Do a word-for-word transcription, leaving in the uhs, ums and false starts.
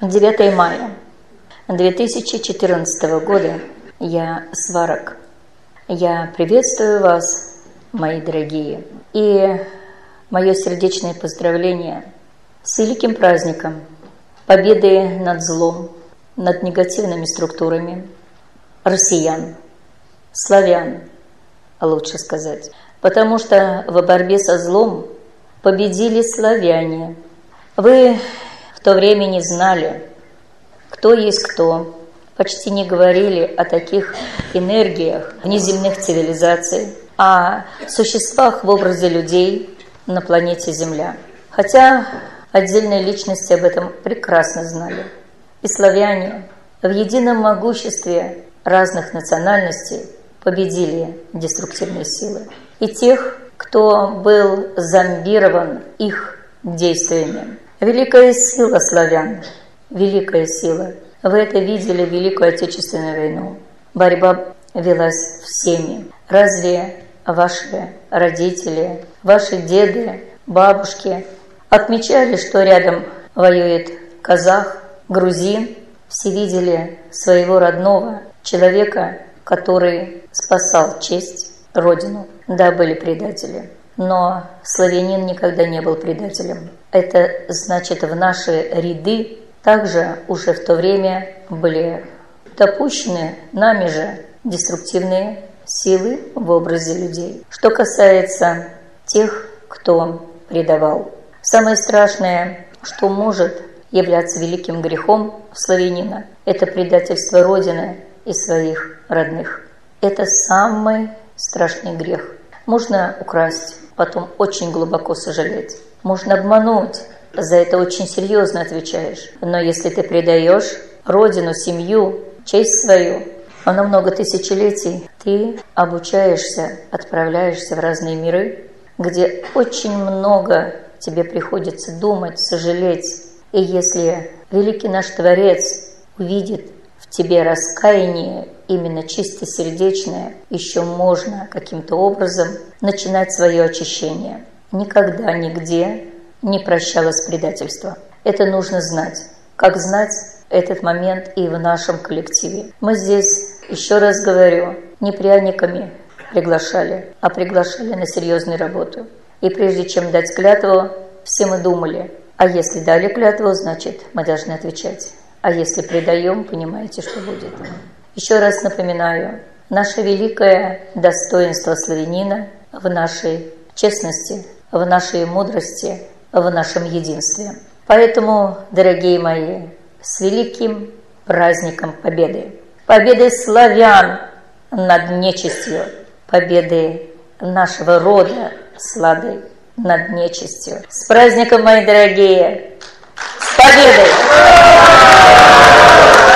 девятое мая две тысячи четырнадцатого года. Я Сварог. Я приветствую вас, мои дорогие, и мое сердечное поздравление с великим праздником победы над злом, над негативными структурами россиян, славян, лучше сказать. Потому что в борьбе со злом победили славяне. Вы в то время не знали, кто есть кто, почти не говорили о таких энергиях внеземных цивилизаций, о существах в образе людей на планете Земля. Хотя отдельные личности об этом прекрасно знали. И славяне в едином могуществе разных национальностей победили деструктивные силы. И тех, кто был зомбирован их действиями. Великая сила славян, великая сила. Вы это видели в Великую Отечественную войну. Борьба велась всеми. Разве ваши родители, ваши деды, бабушки отмечали, что рядом воюет казах, грузин? Все видели своего родного человека, который спасал честь, родину. Да, были предатели, но славянин никогда не был предателем. Это значит, в наши ряды также уже в то время были допущены нами же деструктивные силы в образе людей. Что касается тех, кто предавал. Самое страшное, что может являться великим грехом славянина, это предательство Родины и своих родных. Это самый страшный грех. Можно украсть, потом очень глубоко сожалеть. Можно обмануть, за это очень серьезно отвечаешь. Но если ты предаешь родину, семью, честь свою, а на много тысячелетий ты обучаешься, отправляешься в разные миры, где очень много тебе приходится думать, сожалеть. И если великий наш Творец увидит в тебе раскаяние, именно чистосердечное, еще можно каким-то образом начинать свое очищение. Никогда, нигде не прощалось предательство. Это нужно знать. Как знать этот момент и в нашем коллективе. Мы здесь, еще раз говорю, не пряниками приглашали, а приглашали на серьезную работу. И прежде чем дать клятву, все мы думали, а если дали клятву, значит, мы должны отвечать. А если предаем, понимаете, что будет. Еще раз напоминаю, наше великое достоинство славянина в нашей честности, в нашей мудрости, в нашем единстве. Поэтому, дорогие мои, с великим праздником Победы. Победы славян над нечистью. Победы нашего рода с Ладой над нечистью. С праздником, мои дорогие! С победой!